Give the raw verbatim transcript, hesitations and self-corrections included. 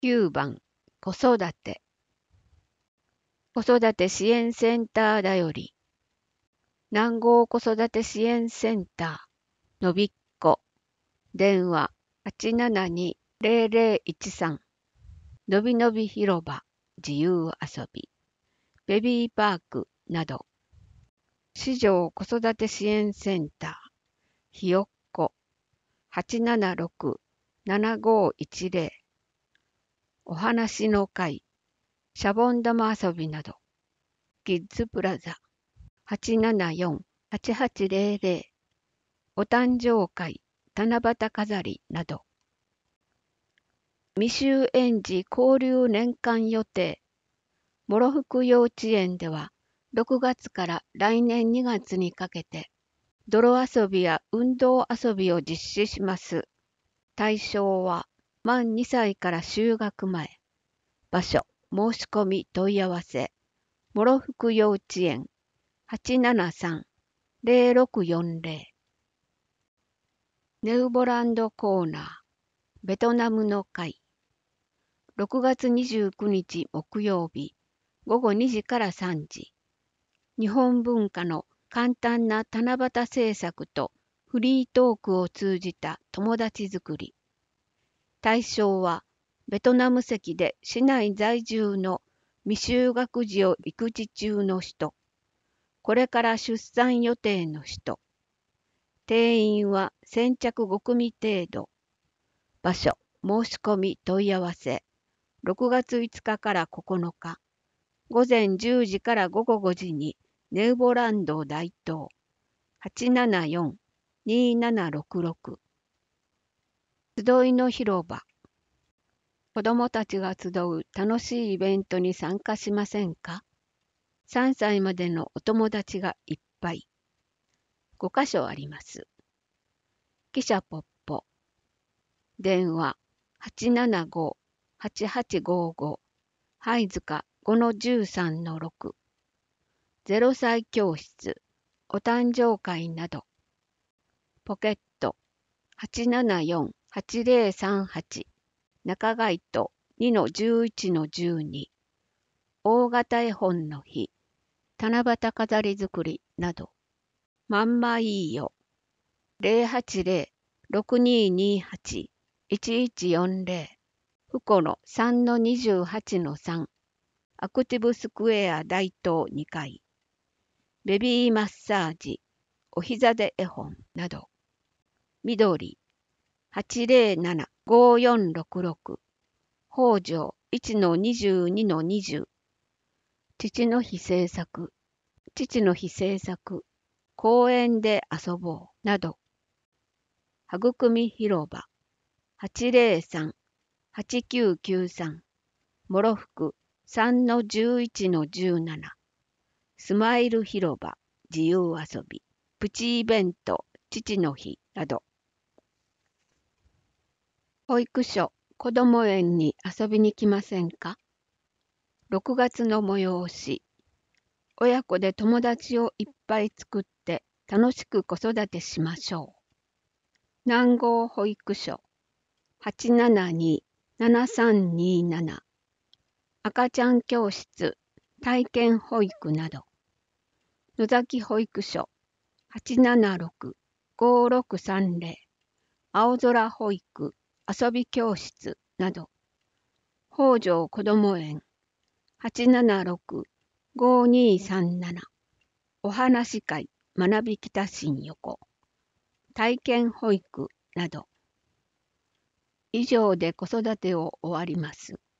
きゅうばん子育て子育て支援センターだより南郷子育て支援センターのびっこ電話 はちななに ゼロゼロいちさん のびのび広場自由遊びベビーパークなど市場子育て支援センターひよっこ はちななろく ななごいちゼロお話の会シャボン玉遊びなどキッズプラザ はちななよん はちはちゼロゼロお誕生会七夕飾りなど未就園児交流年間予定諸福幼稚園ではろくがつから来年にがつにかけて泥遊びや運動遊びを実施します。対象は満にさいから就学前。場所、申し込み問い合わせ。諸福幼稚園 はちななさん ゼロろくよんゼロ ネウボランドコーナーベトナムの会ろくがつにじゅうくにち木曜日ごごにじからさんじ日本文化の簡単な七夕制作とフリートークを通じた友達作り対象はベトナム籍で市内在住の未就学児を育児中の人これから出産予定の人定員は先着ごくみ程度場所申し込み問い合わせろくがついつかからここのかごぜんじゅうじからごごごじにネウボランド大東 はちななよん にななろくろく 集いの広場子どもたちが集う楽しいイベントに参加しませんか ?さん 歳までのお友達がいっぱい。ごかしょあります。汽車ポッポ。電話 はちななご はちはちごご はいずか ごのじゅうさんのろく。ゼロさい教室、お誕生会など。ポケット はちななよん はちゼロさんはち。中街と にのじゅういちのじゅうに 大型絵本の日七夕飾り作りなどまんまいいよ ゼロはちゼロ ろくににはち いちいちよんゼロ ふこの さんのにじゅうはちのさん アクティブスクエア大東にかいベビーマッサージお膝で絵本など緑 はちゼロなな ごよんろくろく北条 いちのにじゅうにのにじゅう 父の日制作父の日制作公園で遊ぼうなど育み広場 はちゼロさん はちきゅうきゅうさん 諸福 さんのじゅういちのじゅうなな スマイル広場自由遊びプチイベント父の日など保育所子ども園に遊びに来ませんかろくがつの催し親子で友達をいっぱい作って楽しく子育てしましょう。南郷保育所 はちななに ななさんになな 赤ちゃん教室体験保育など野崎保育所 はちななろく ごろくさんゼロ 青空保育遊び教室など北条こども園 はちななろく ごにさんなな お話会学び北新横体験保育など以上で子育てを終わります。